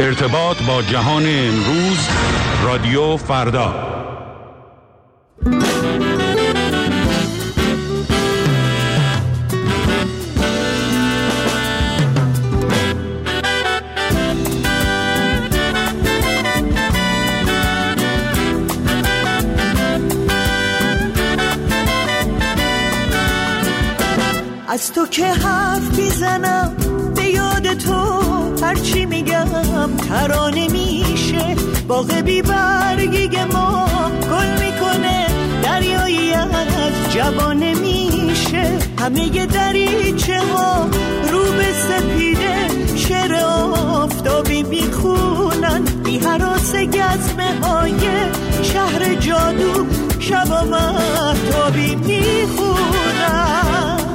ارتباط با جهان امروز، رادیو فردا. از تو که حرف میزنم به یاد تو، هرچی میگم ترانه میشه. باغ بی برگی ما گل میکنه، دریایی از جوانه میشه. همه دریچه ها رو به سپیده، شعر آفتابی میخونن. بی هراس گزمه های شهر جادو، شبا مهتابی میخونن.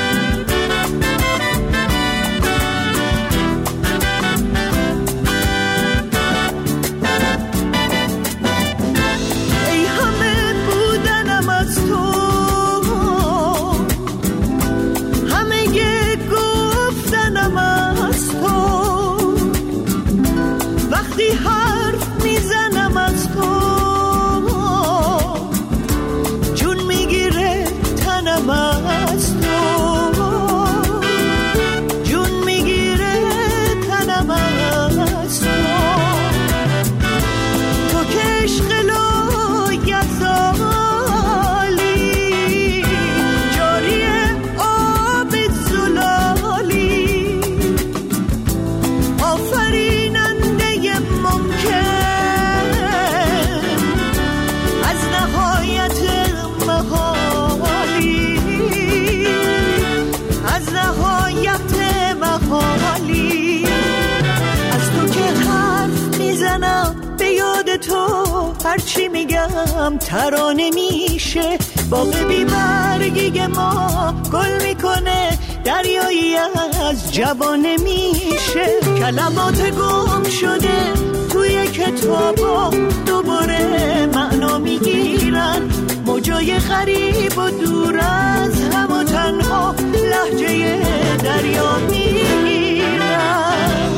هرچی میگم ترانه میشه. باغ بی برگی ما گل میکنه، دریایی از جوانه میشه. کلمات گم شده توی کتابا دوباره معنا میگیرن. موجای غریب و دور از هم و تنها لهجه دریا میگیرن.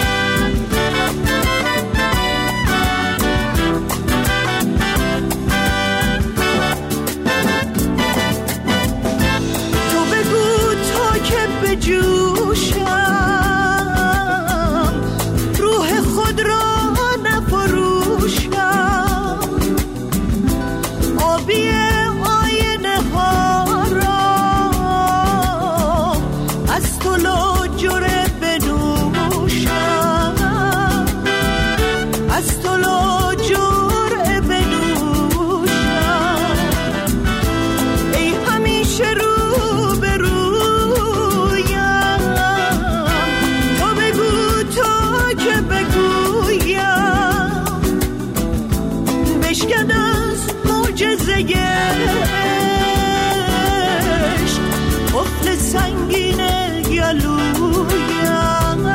جوشم روح خود را نفروشم، آبی آینه ها را از تو لاجره بنوشم، از تو لاجره بنوشم. ای همیشه رو قفل سنگین گلویم،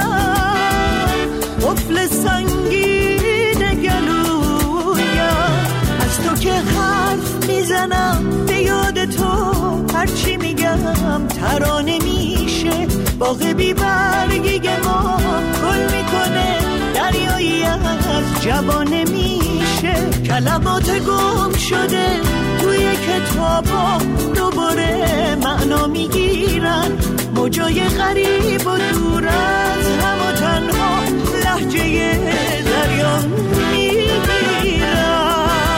قفل سنگین گلویم. از تو که حرف میزنم به یاد تو، هرچی میگم ترانه میشه. باغ بی برگی ما گل میکنه، دریایی از جوانه میشه. کلمات گم شده توی کتابا دوباره معنا میگیرن. موجای غریب و دور از هم و تنها لهجه دریا میگیرن.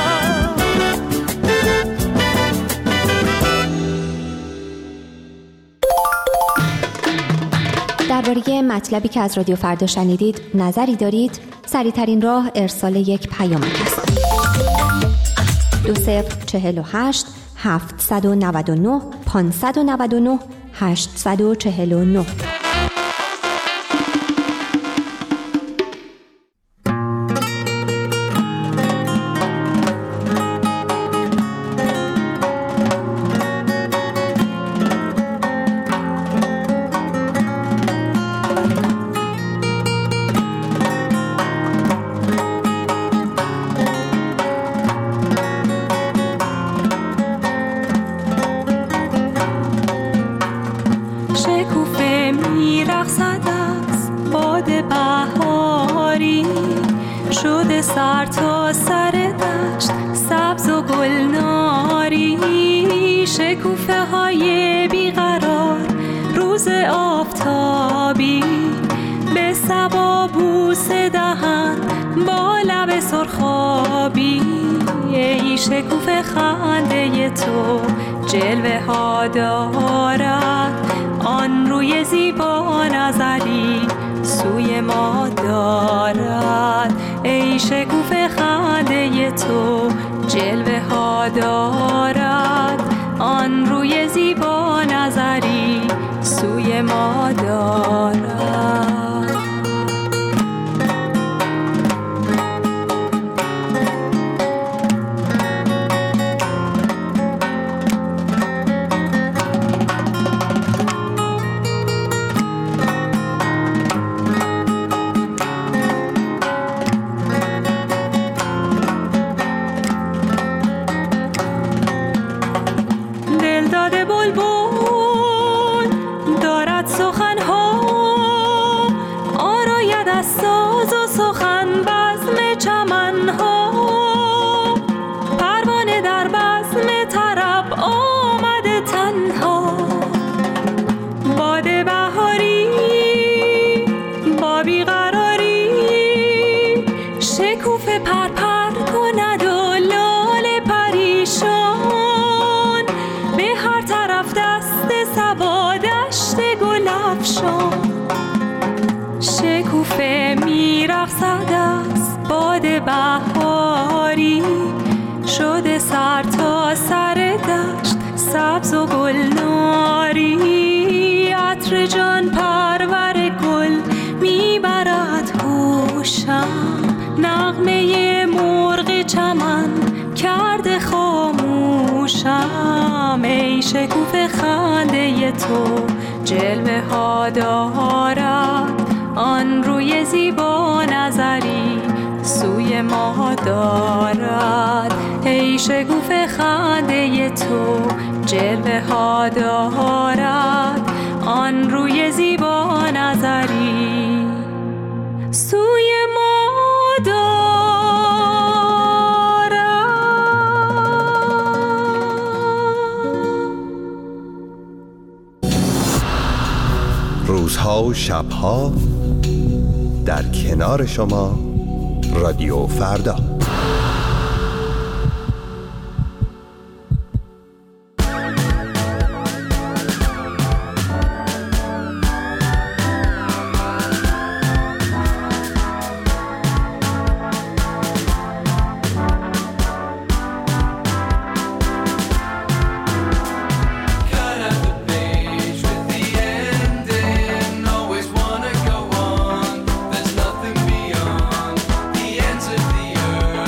درباره مطلبی که از رادیو فردا شنیدید نظری دارید؟ سریع‌ترین راه ارسال یک پیامک است. 2048 799 599 849. میرقصد از باد بهار بهاری شده سر تا سر دشت سبز و گلناری، شکوفه های بیقرار روز آفتابی به صبا بوسه دهن با لب سرخابی. ای شکوفه خنده تو جلوه ها دارد، آن روی زیبا نظری سوی ما دارد. ای شکوفه خنده تو جلوه ها دارد، آن روی زیبا نظری سوی ما دارد. شکوفه میرقصد از باد بهاری شده سر تا سر دشت سبز و گلناری. عطر جان پرور گل میبرد هوشم، نغمه مرغ چمن کرده خاموشم. ای شکوفه خنده تو جلوه ها دارد، آن روی زیبا نظری سوی ما دارد. ای شکوفه خنده تو جلوه ها دارد، آن روی زیبا نظری سوی ما دارد. روزها و شبها در کنار شما رادیو فردا. There's nothing beyond the ends of the earth.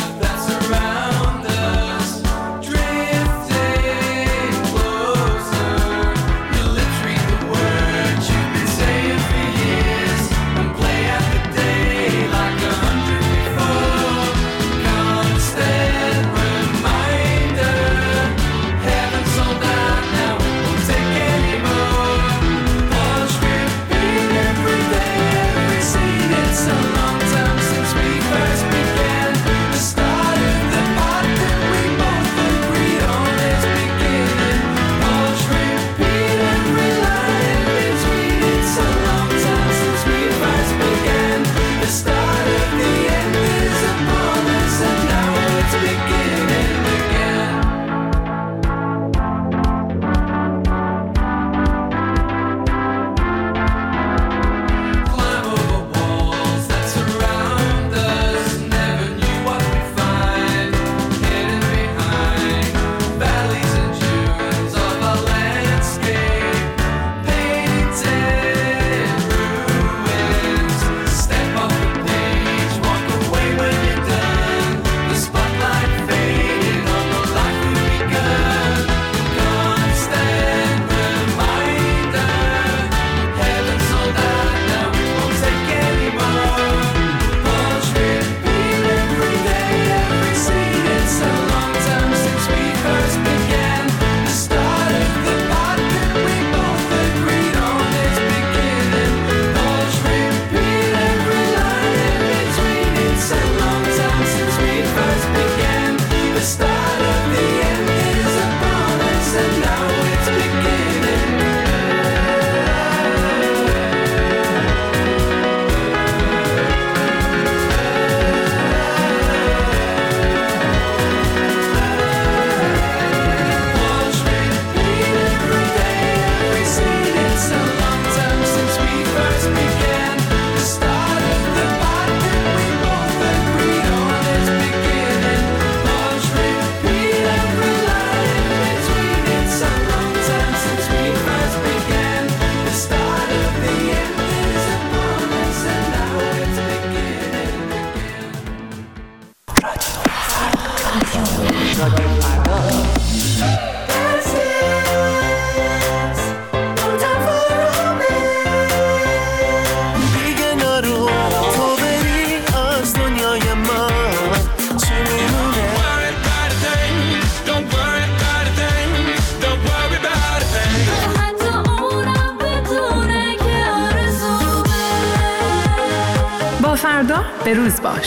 تا فردا به روز باش.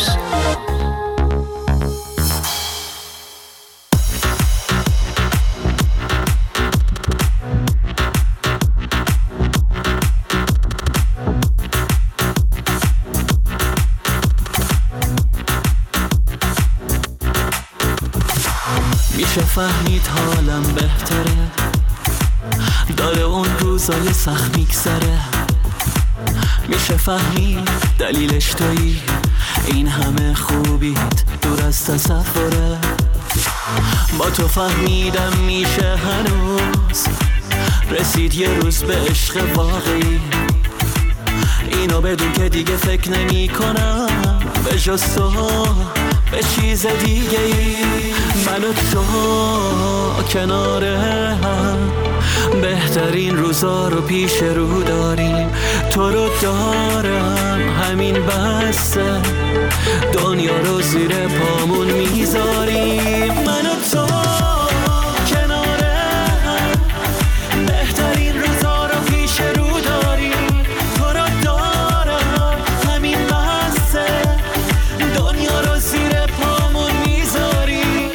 میشه فهمید حالم بهتره، داره اون روزای سخت میگذره. میشه فهمید دلیلش تویی، این همه خوبیت دور از تصوره. با تو فهمیدم میشه هنوز رسید یه روز به عشق واقعی. اینو بدون که دیگه فکر نمی کنم به جز تو به چیز دیگه ای. من و تو کنار هم بهترین روزا رو پیش رو داریم. تو رو دارم همین بسته، دنیا رو زیر پامون میذاریم. من و تو کنار هم بهترین روزا رو پیش رو داریم. تو رو دارم همین بسته، دنیا رو زیر پامون میذاریم.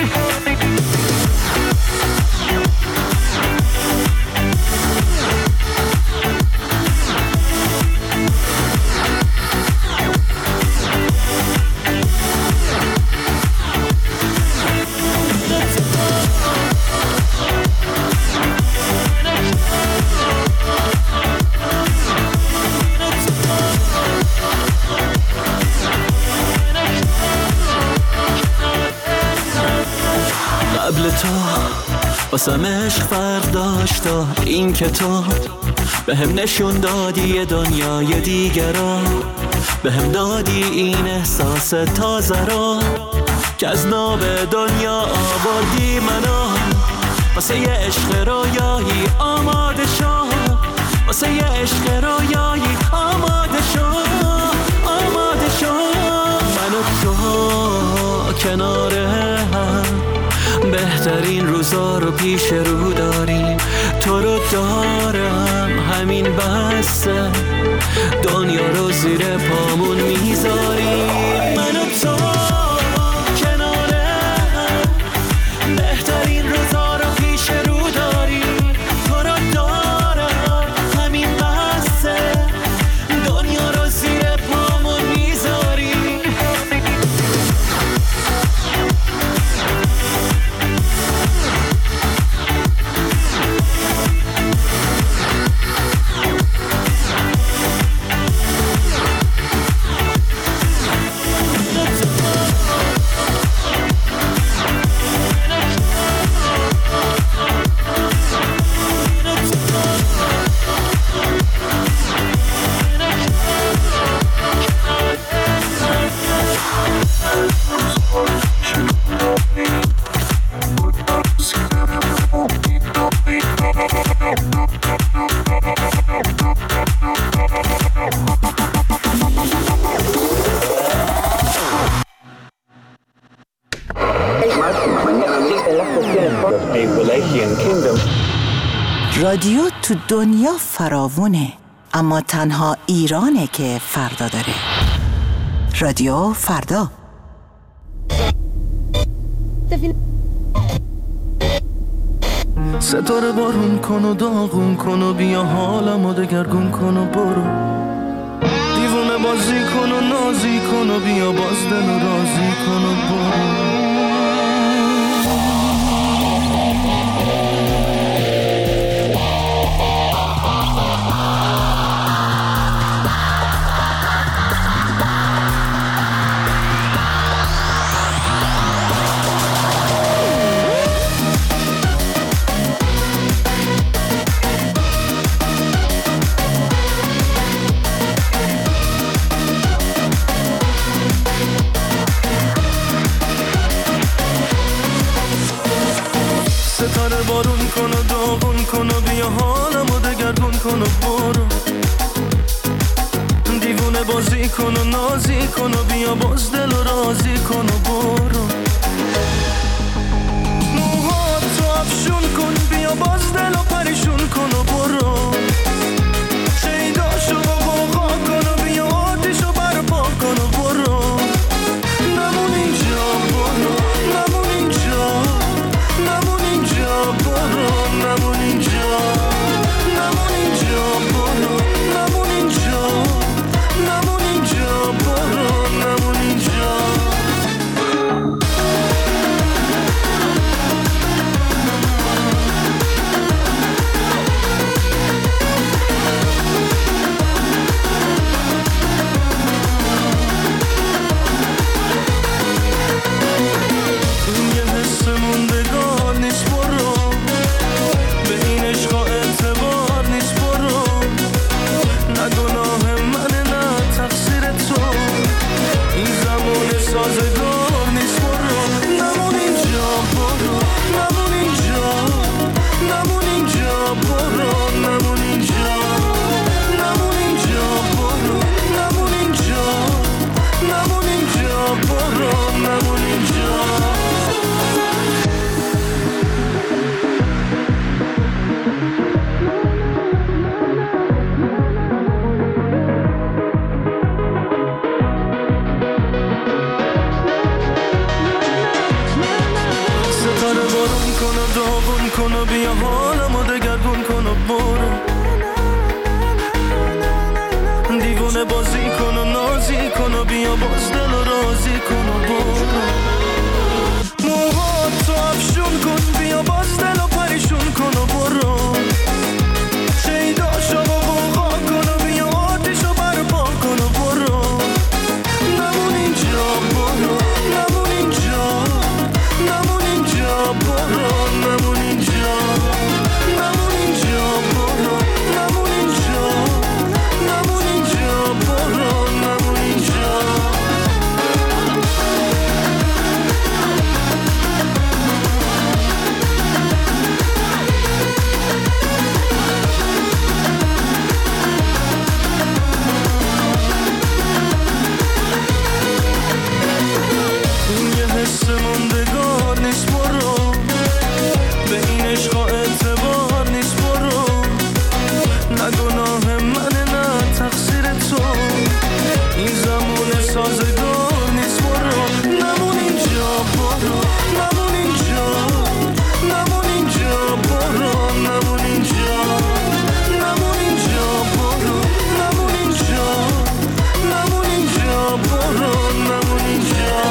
قبل تو واسم عشق فرق داشتا، این که تو به هم نشون دادی یه دنیای دیگر را، به هم دادی این احساس تازه را که از ناب دنیا آوردی منو. واسه یه عشق رویایی آماده شو، واسه یه عشق رویایی آماده شو، آماده شو. من و تو کنار هم بهترین روزا رو پیش رو داریم. تو رو دارم همین بسته، دنیا رو زیر پامون میذاریم. من و تو کنار هم بهترین روزا رو پیش رو داریم. تو رو دارم همین بسته، دنیا رو زیر پامون میذاریم. رادیو تو دنیا فراوونه، اما تنها ایرانه که فردا داره. رادیو فردا. ستاره بارون کن و داغون کن و بیا حالمو دگرگون کن و برو. دیوونه بازی کن و نازی کن و بیا باز دل و رازی کن و برو. ستاره بارون کن و داغون کن و بیا حالمو دگرگون کن و برو. دیوونه بازی کن و نازی کن و بیا باز دل و رازی کن و برو. موهاتو افشون کن بیا باز دل و پریشون کن و برو. شیداشو با غوغا کن و بیا آتیشو برپا کن و کن و بیا باز دل رو راضی کن و برو موهات تو افشون کن بیا باز دل رو پریشون کن و برو شیداشو با بوغا کن و بیا آتیشو برپا کن و برو نمون اینجا برو نمون اینجا نمون اینجا برو نمون اینجا نمون اینجا برو نمون اینجا نمون اینجا برو نمون اینجا این یه حس موندگار نیست برو به این عشقا اعتبار نیست برو نه گناه منه نه تقصیر تو این زمان سازگار نیست برو نمون اینجا برو نمون اینجا نمون اینجا برو نمون اینجا نمون اینجا برو نمون اینجا نمون اینجا برو نمون اینجا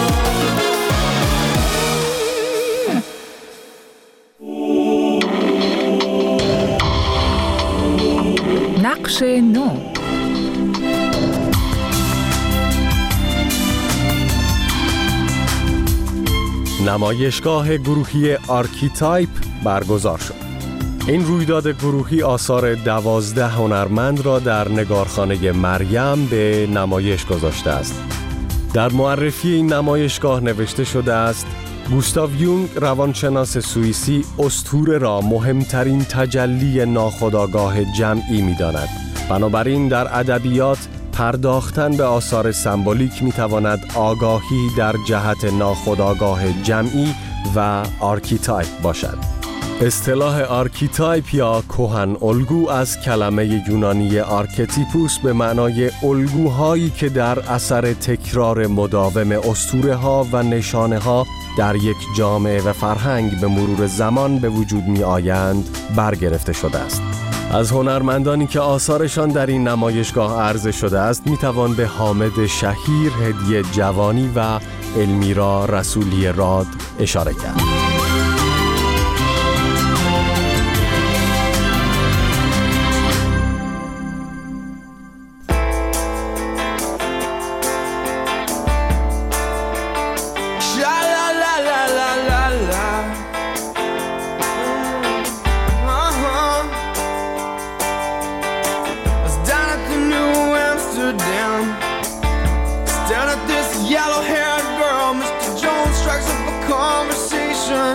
نقش نو. نمایشگاه گروهی آرکیتایپ برگزار شد. این رویداد گروهی آثار 12 هنرمند را در نگارخانه مریم به نمایش گذاشته است. در معرفی این نمایشگاه نوشته شده است: گوستاو یونگ روانشناس سوئیسی اسطوره را مهمترین تجلی ناخودآگاه جمعی می‌داند. بنابراین در ادبیات پرداختن به آثار سمبولیک می‌تواند آگاهی در جهت ناخودآگاه جمعی و آرکیتایپ باشد. اصطلاح آرکیتایپ یا کهن الگو از کلمه یونانی آرکتیپوس به معنای الگوهایی که در اثر تکرار مداوم اسطوره‌ها و نشانه‌ها در یک جامعه و فرهنگ به مرور زمان به وجود می آیند برگرفته شده است. از هنرمندانی که آثارشان در این نمایشگاه عرضه شده است می توان به حامد شهیر، هدیه جوانی و المیرا رسولی راد اشاره کرد. Yellow-haired girl, Mr. Jones strikes up a conversation.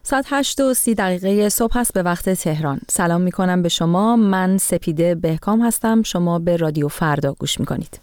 ساعت 8:30 صبح است به وقت تهران. سلام میکنم به شما. من سپیده بهکام هستم. شما به رادیو فردا گوش میکنید.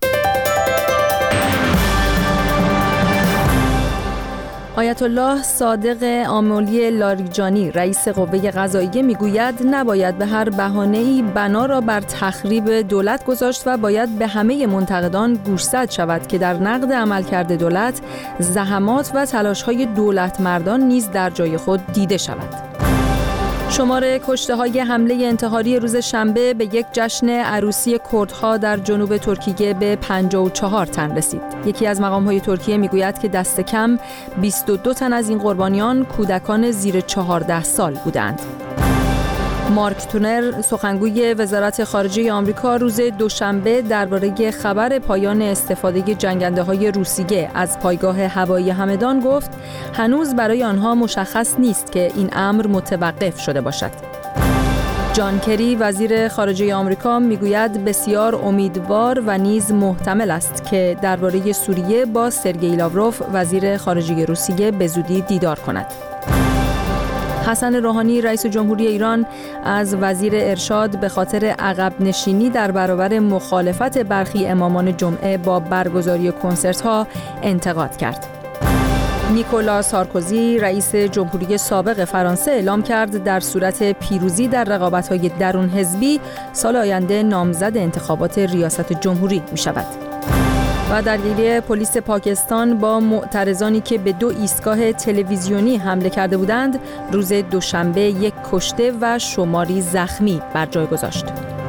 آیت الله صادق آملی لاریجانی رئیس قوه قضاییه میگوید نباید به هر بهانه‌ای بنا را بر تخریب دولت گذاشت و باید به همه منتقدان گوشزد شود که در نقد عملکرد دولت زحمات و تلاش‌های دولت مردان نیز در جای خود دیده شود. شمار کشته‌های حمله انتحاری روز شنبه به یک جشن عروسی کردها در جنوب ترکیه به 54 تن رسید. یکی از مقام‌های ترکیه میگوید که دست کم 22 تن از این قربانیان کودکان زیر 14 سال بودند. مارک تونر سخنگوی وزارت خارجه آمریکا روز دوشنبه درباره خبر پایان استفاده جنگنده‌های روسیه از پایگاه هوایی همدان گفت هنوز برای آنها مشخص نیست که این امر متوقف شده باشد. جان کری وزیر خارجه آمریکا میگوید بسیار امیدوار و نیز محتمل است که درباره سوریه با سرگئی لاوروف وزیر خارجه روسیه به زودی دیدار کند. حسن روحانی رئیس جمهوری ایران از وزیر ارشاد به خاطر عقب نشینی در برابر مخالفت برخی امامان جمعه با برگزاری کنسرت‌ها انتقاد کرد. نیکولا سارکوزی رئیس جمهوری سابق فرانسه اعلام کرد در صورت پیروزی در رقابت‌های درون حزبی سال آینده نامزد انتخابات ریاست جمهوری می‌شود. و درگیری پلیس پاکستان با معترضانی که به 2 ایستگاه تلویزیونی حمله کرده بودند روز دوشنبه 1 کشته و شماری زخمی بر جای گذاشت.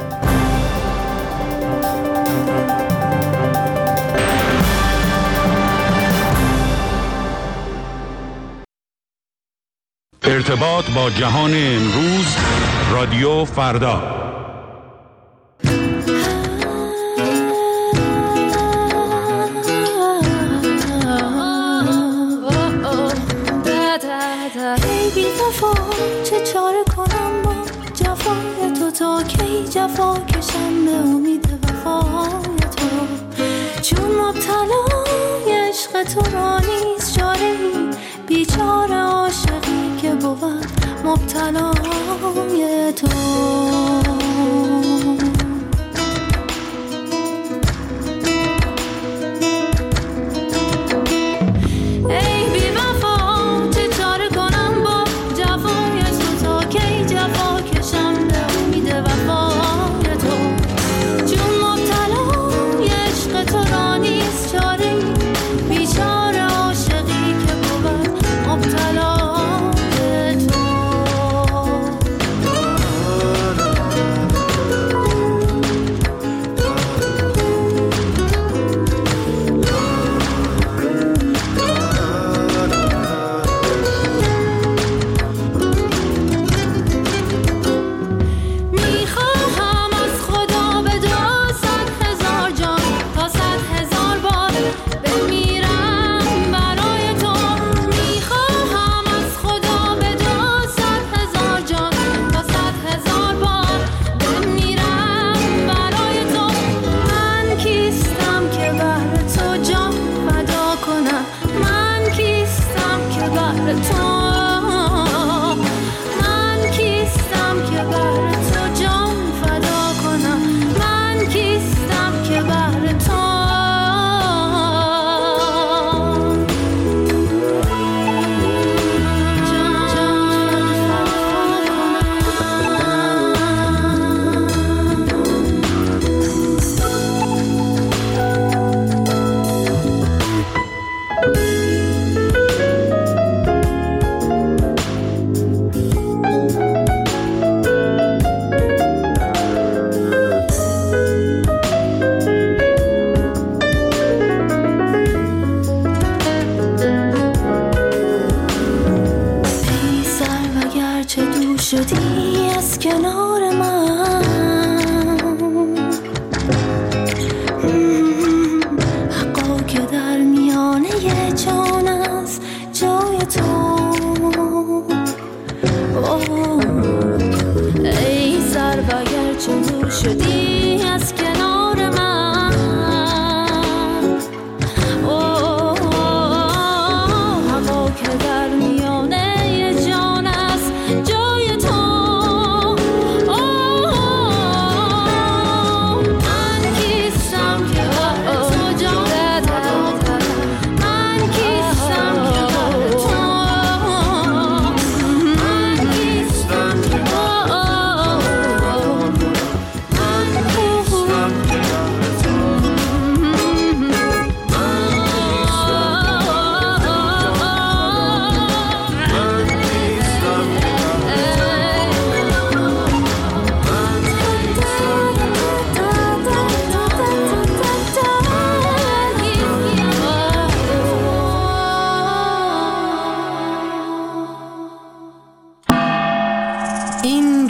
ارتباط با جهان امروز رادیو فردا. چه چاره کنم با جفای تو تا کی جفا کشم به امید وفای تو چون مبتلای عشق تو را نیست چاره بیچاره عاشقی که بود مبتلای تو شدی از کنار من، حقا که در میانه جان است جای تو. ای سر و گرچه دور شدی از کنار من، حقا که در میانه جان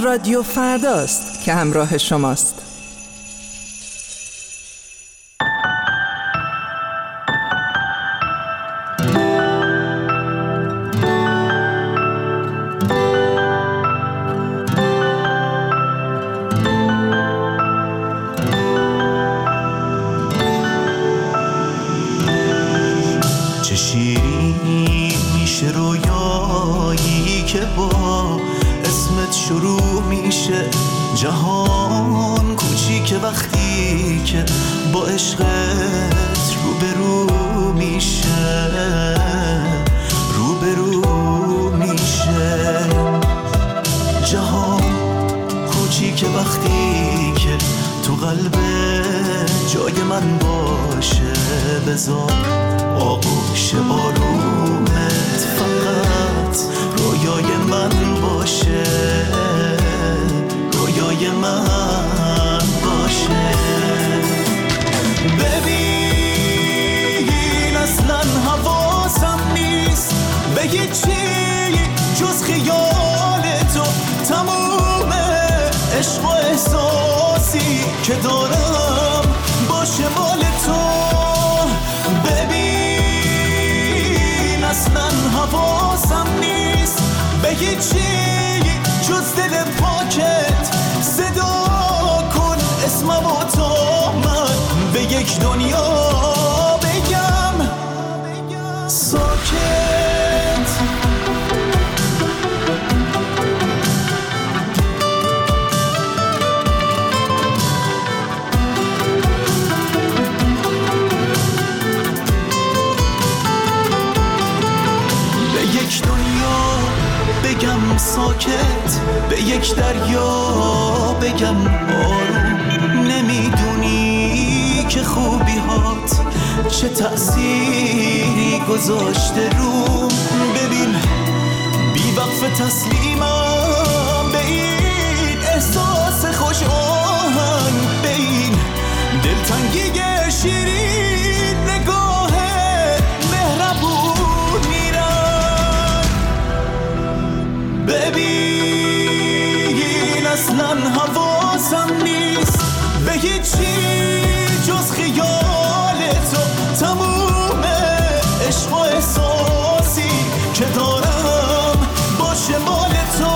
رادیو فرداست که همراه شماست. چه شیرین میشه رویایی که با اسمت شروع میشه، جهان کوچیکه وقتی که با عشقت روبرو میشه، روبرو میشه. جهان کوچیکه وقتی که تو قلب جای من باشه، بذار آغوش آرومت فقط رویای من باشه، رویای من باشه. ببین اصلا حواسم نیست به هیچی جز خیال تو، تموم عشق و احساسی که دارم باشه مال تو. ببین اصلا حواسم نیست به هیچی جز دل پاکت، صدا کن اسمم و تا من به یک دنیا بگم ساکت. به یک دنیا بگم ساکت، به یک دریا بگم آروم. نمیدونی که خوبی هات چه تأثیری گذاشته روم. ببین بی وقف تسلیمم به این احساس خوش آهنگ، به این دلتنگی شیرین نگاه مهربون میرم. ببین اصلا حواسم نیست به هیچی جز خیال تو، تموم عشق و احساسی که دارم باشه مال تو.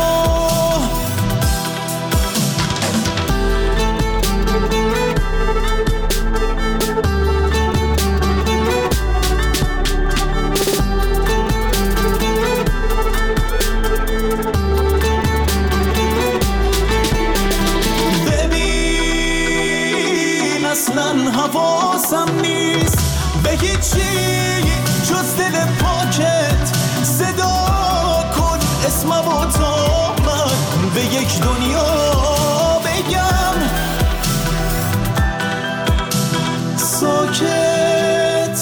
حواسم نیست به هیچی جز دل پاکت، صدا کن اسمم و تا من به یک دنیا بگم ساکت.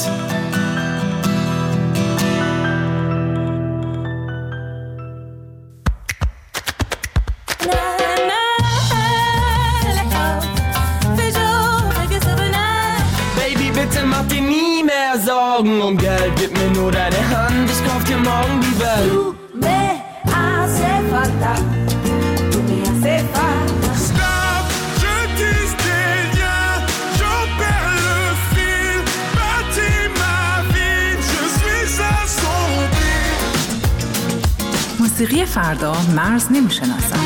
Macht dir nie mehr Sorgen um Geld, gib mir nur deine Hand, ich kauf dir morgen die Welt. Du me hace falta, tu me hace falta. Stop, je dis des liens, j'en perds le fil, bâtis ma vie, je suis assombri. موسیقی فردا مرز نمیشناسد.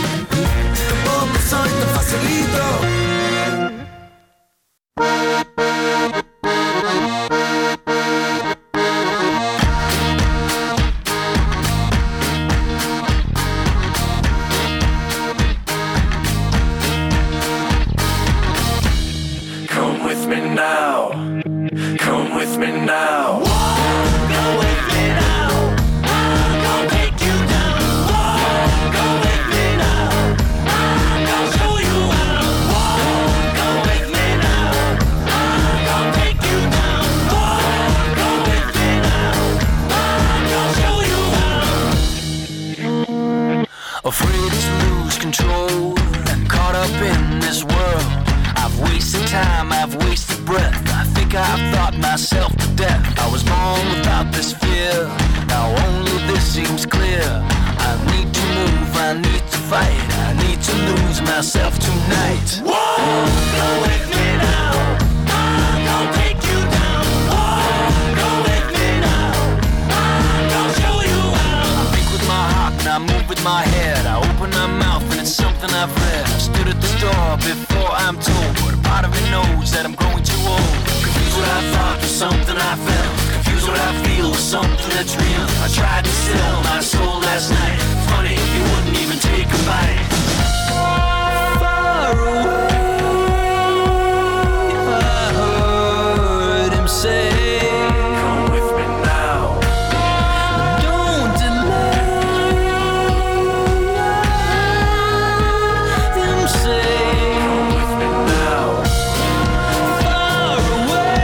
Afraid to lose control and caught up in this world. I've wasted time, I've wasted breath. I think I've thought myself to death. I was born without this fear. Now only this seems clear. I need to move, I need to fight. I need to lose myself tonight. Whoa, go with me now. I'm gonna take you down. Whoa, go with me now. I'm gonna show you how. I think with my heart and I move with my head. I open my mouth and it's something I've read. I stood at the door before I'm told, but a part of me knows that I'm growing too old. Confused what I thought was something I felt. Confused what I feel was something that's real. I tried to sell my soul last night. Funny, you wouldn't even take a bite. Far away, I heard him say, come with me now. Don't delay. Him say, come with me now. Far away,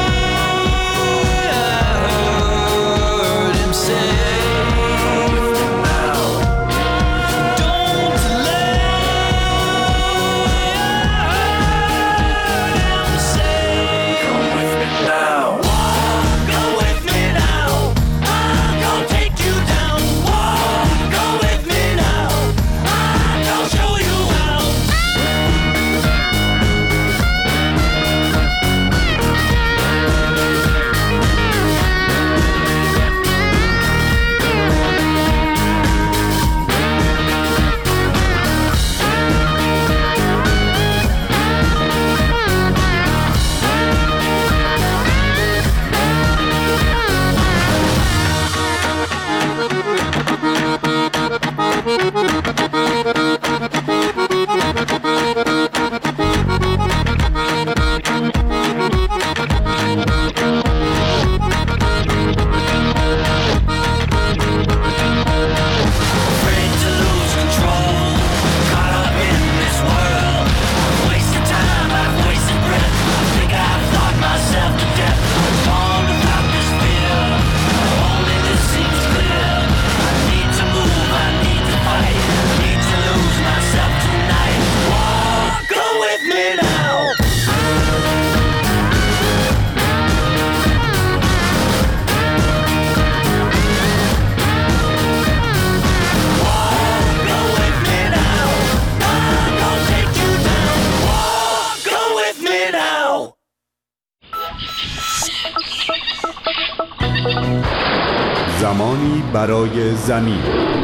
I heard him say, come with me now. Don't delay. Him say, come with me now. Go with me now. I'm gonna take you down. Go with me now. I'm gonna show you how. Afraid to lose control, caught up in this world. I've wasted time, I've wasted breath. I think I've thought myself to death. I'm born without this fear. Only this seems clear. I need to move, I need to fight. I need to lose myself tonight. Whoa, go with me now. Go with me now. I'm gonna take you down. Go with me now. زمانی برای زمین.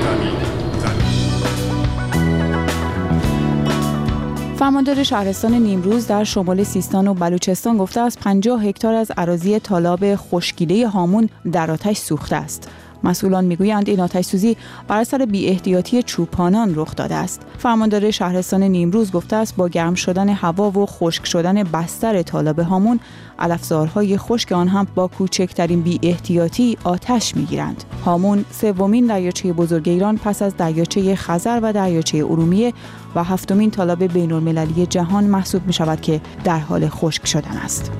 فرماندار شهرستان نیمروز در شمال سیستان و بلوچستان گفته است 50 هکتار از اراضی تالاب خشکیده هامون در آتش سوخته است. مسئولان میگویند این آتش‌سوزی بر اثر بی‌احتیاطی چوپانان رخ داده است. فرماندار شهرستان نیمروز گفته است با گرم شدن هوا و خشک شدن بستر تالاب هامون، علفزارهای خشک آن هم با کوچکترین بی‌احتیاطی آتش میگیرند. هامون سومین دریاچه بزرگ ایران پس از دریاچه خزر و دریاچه ارومیه و هفتمین تالاب بین‌المللی جهان محسوب می شود که در حال خشک شدن است.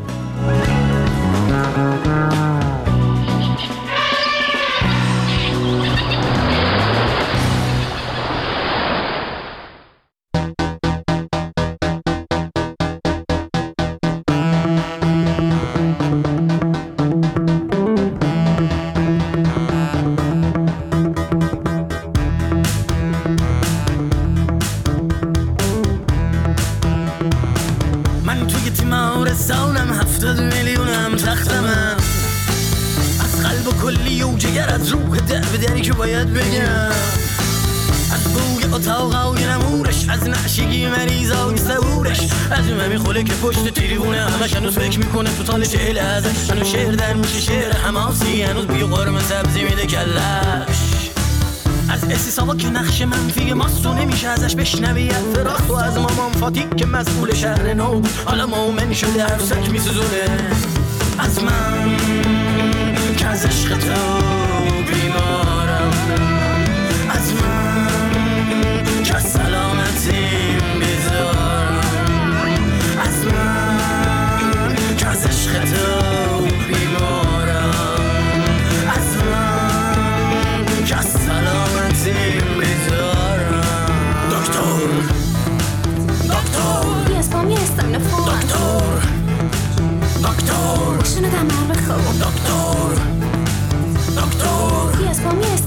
رسانم 70 میلیونم تختمم از قلب و کلی و جگر از روح در به دری که باید بگم از بوی اتاقای نمورش از نعشگی مریضای سبورش از اون همی خوله که پشت تریبونه همش هنوز فکر میکنه تو تال 40 ازش هنوز شعر در میشه شعر حماسی هنوز بوی قرمه سبزی میده کلش از استیساوا که نقش منفی ماستو نمیشه ازش بشنوی اعتراض تو از مامان فاتی که مسئول شهر نو حالا مومن شده عروسک میسوزونه از من که از عشق تو بیمارم از من که از سلامتیم بیزارم از من که از عشق تو بیمارم از من که از سلامتیم بیزارم دکتر دکتر Jestem na fond. دکتر دکتر Muszę nadamać wychowu. دکتر دکتر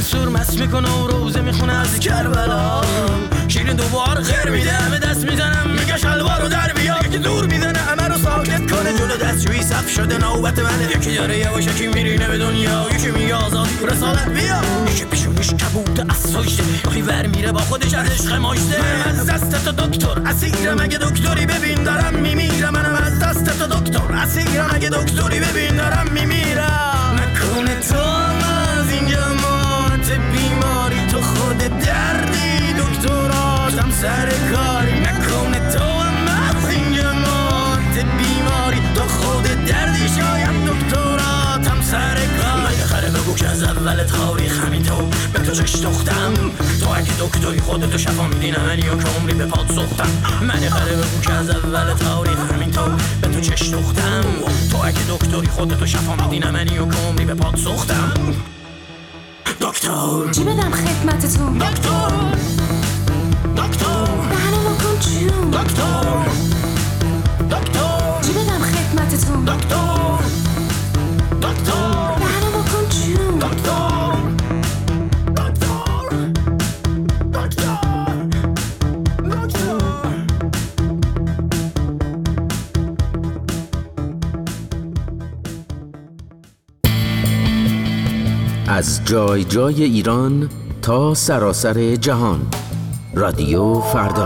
منصور مست میکنه و روزه میخونه از کربلا. شیرین دوبار خیر میده همه دست میزنم میگه شلوارو در بیا. یکی دور میزنه همه رو ساکت کنه جلو دستشویی صف شده نوبت منه. یکی داره یواشکی میرینه به دنیا، یکی میگه آزادی رسالت بیا. یکی پیشونش کبوت اسایشته، یکی ور میره با خودش از عشق ماشته. منم از دست تو دکتر اسیرم اگه دکتری ببین دارم میمیرم. منم از دست تو دکتر اسیرم اگه دکتری ببین دارم میمیرم. نکنه تو از اینجا مات بیماری، تو خود دردی دکتراتم سر کاری. نکنه تو از اینجا مات بیماری، تو خود دردی شاید دکتراتم سر کاری. من خره بگو که از اول تاریخ همین تو به تو چش دختم. تو اگه دکتری خودتو شفا میدین منی و که عمری به پاد سختم. من خره بگو که از اول تاریخ همین تو به تو چش دختم. تو اگه دکتری خودتو شفا میدین منی و که عمری به پاد سختم. دکتر چی بدم خدمتتون؟ دکتر بله مکن جون. دکتر چی بدم خدمتتون؟ دکتر بله مکن جون. از جای جای ایران تا سراسر جهان، رادیو فردا.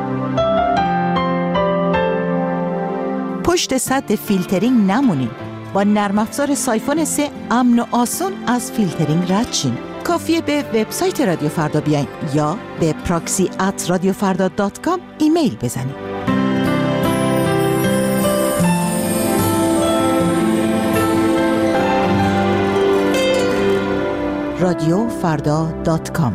پشت سد فیلترینگ نمونید. با نرم افزار سایفون 3 امن و آسون از فیلترینگ رد شین. کافیه به وبسایت رادیو فردا بیاین یا به proxy@radiofarda.com ایمیل بزنید. radiofarda.com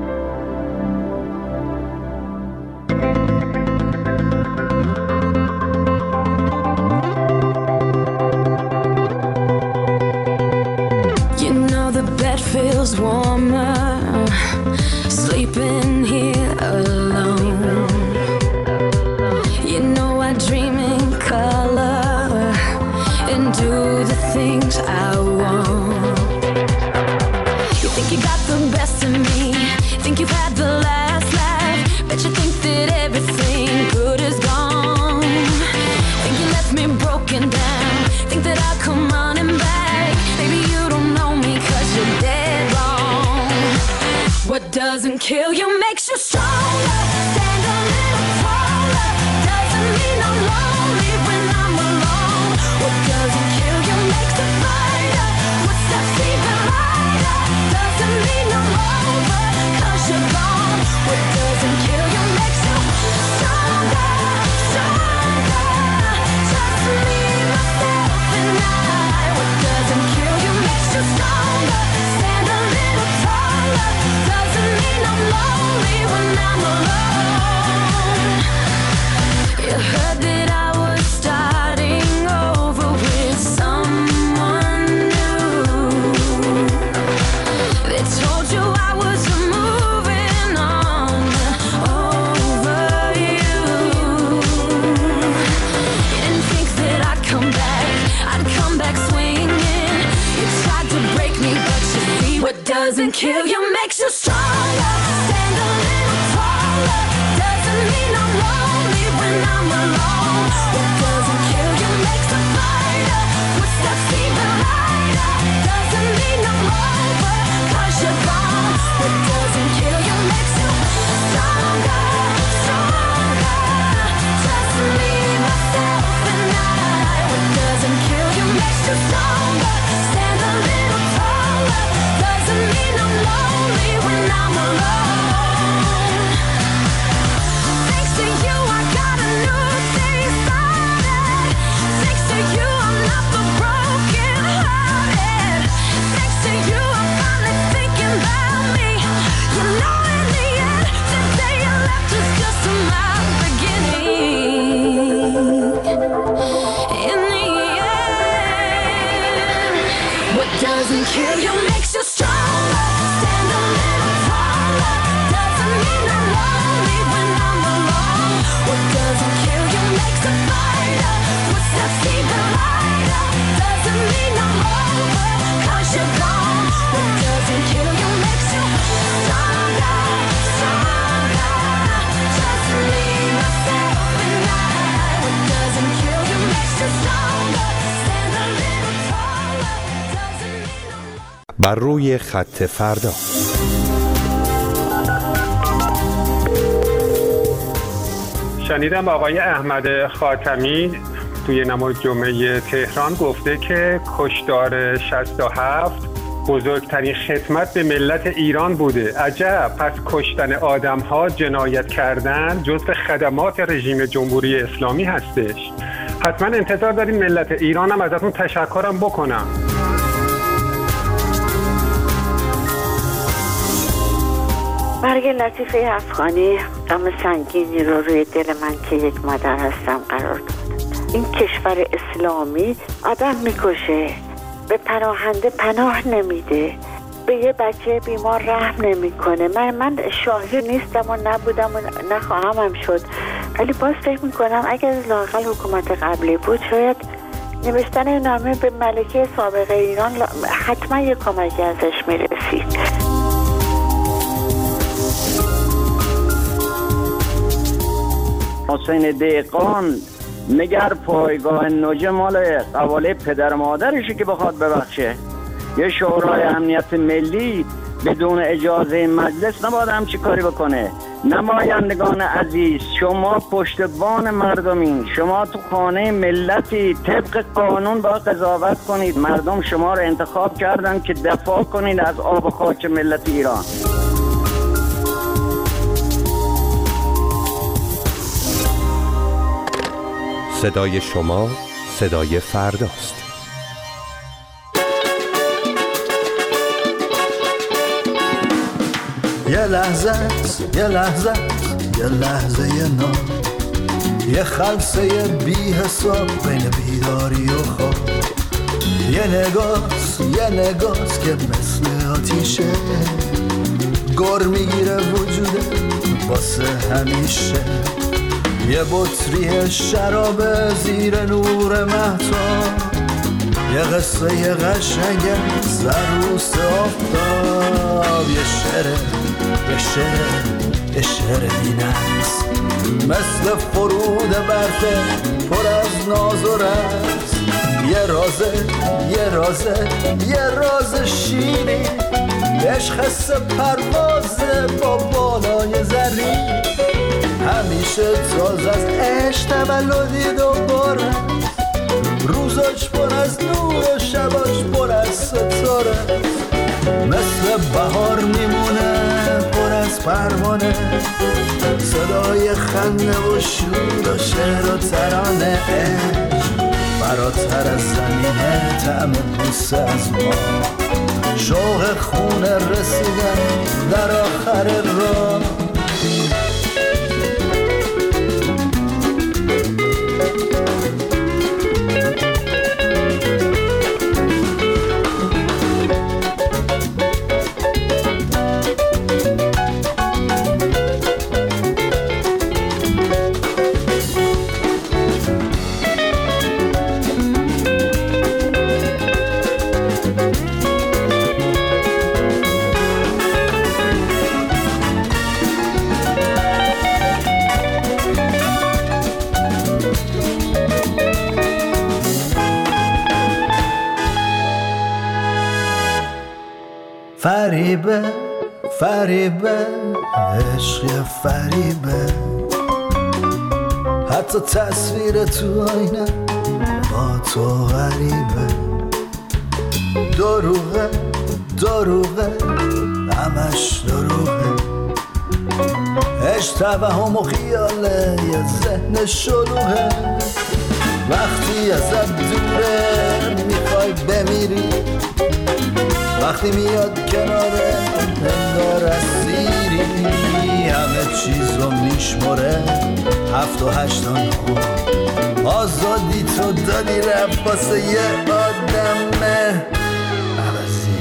feels warmer sleeping here alone. You know I dream in color and do the things I want. You think you got the best of me, think you've had the last laugh, bet you think that everything good is gone. Think you left me broken down, think that I'll come running back. Baby, you don't know me 'cause you're dead wrong. What doesn't kill you makes you stronger. Stand a little taller. Doesn't mean I'm lonely when I'm alone. What doesn't kill you makes a fighter. What steps even lighter. Doesn't mean I'm over 'cause you're gone. What doesn't kill you makes you stronger, stronger. Just me, myself and I. What doesn't kill you makes you stronger. Stand a little taller. Doesn't mean I'm lonely when I'm alone. You heard that I was starting over with someone new. They told you I was moving on over you. You didn't think that I'd come back swinging. You tried to break me, but you see what doesn't kill you makes you stronger. Stand a little taller. Doesn't mean I'm lonely when I'm alone. What doesn't kill you makes a fighter. Footsteps even lighter. Doesn't mean I'm over 'cause you're gone. What doesn't kill you makes you stronger, stronger. Just me, myself and I. What doesn't kill you makes you stronger. Stand a little taller. Doesn't mean I'm lonely when I'm alone. Thanks to you, I got a new day started. Thanks to you, I'm not the broken hearted. Thanks to you, I'm finally thinking about me. You know, in the end, the day you left was just my beginning. In the end, what doesn't kill you makes you stronger. Stand a little taller. Doesn't mean I'm lonely when I'm alone. What doesn't kill you makes a fighter. Footsteps even lighter. Doesn't mean I'm over 'cause you're gone. What doesn't kill you makes you stronger, stronger. Just me, myself and I. What doesn't kill you makes you stronger. Stand a little taller. Doesn't mean I'm بر روی خط فردا. شنیدم آقای احمد خاتمی توی نماز جمعه تهران گفته که کشتار 67 بزرگترین خدمت به ملت ایران بوده. عجب، پس کشتن آدم‌ها، جنایت کردن جزو خدمات رژیم جمهوری اسلامی هستش. حتما انتظار داریم ملت ایران هم ازتون تشکرم بکنم. مرگ لطیفه افغانی غم سنگینی رو روی دل من که یک مادر هستم قرار داد. این کشور اسلامی آدم میکشه، به پناهنده پناه نمیده، به یه بچه بیمار رحم نمیکنه. من شاهد نیستم و نبودم و نخواهم هم شد، ولی باز فکر میکنم اگر لااقل حکومت قبلی بود شاید نوشتن نامه به ملکه سابق ایران حتما یه کمکی ازش میرسید. حسین دهقان مگر پایگاه نوجه مال قواله پدر مادرشه که بخواد ببخشه؟ یه شورای امنیت ملی بدون اجازه مجلس نباید همچی کاری بکنه. نمایندگان عزیز، شما پشتبان مردمین، شما تو خانه ملتی، طبق قانون باید قضاوت کنید. مردم شما رو انتخاب کردن که دفاع کنید از آب و خاک ملت ایران. صدای شما صدای فرداست. یه لحظه یه لحظه یه لحظه نام، یه خلصه بی حساب بین بیداری و خواب. یه نگاست که مثل آتیشه، گر میگیره وجوده واسه همیشه. یه بطری شراب زیر نور مهتاب، یه قصه قشنگ سروس آفتاب. یه شعر بی‌نقص مثل فرود برفه پر از ناز و رقص. یه راز شیرین، عشق حس پروازه با بالای زرین. همیشه تازه از عشق تولدی دوباره، روزاش پر از نور و شباش پر از ستاره. مثل بهار میمونه پر از پروانه، صدای خنده و شور و شعر و ترانه. عشق فراتر از زمینه، طعم بوسه از ما، شوق خونه رسیدن در آخر راه. فریبه عشق فریبه، حتی تصویر تو آینه با تو غریبه. دروغه همش دروغه، عشق توهم و خیاله، یه ذهن شلوغه. وقتی ازت دوره میخوای بمیری، وقتی میاد کناره انگار اسیری. همه چیزو میشمره 7 و 8 تا 9، آزادی تو دادی رفت واسه یه آدم عوضی.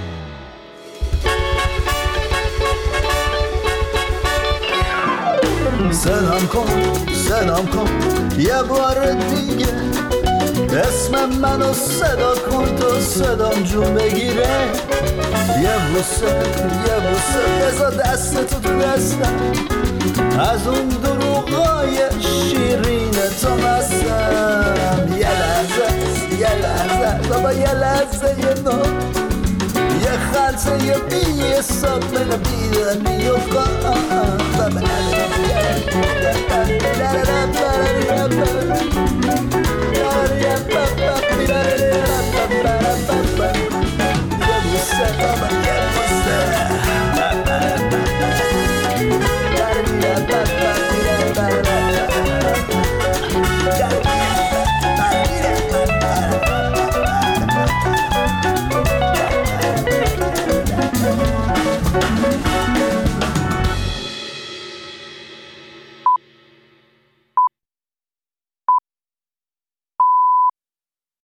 سلام کن یه بار دیگه، اسم منو صدا کن تو صدام جون بگیره. یه بوسه بذار دستتو تو دستم، از اون دروغای شیرین تو مستم. یه لحظه بابا، یه لحظه یه نو، یه خلصه یه بی حساب من بیدنی و خواه.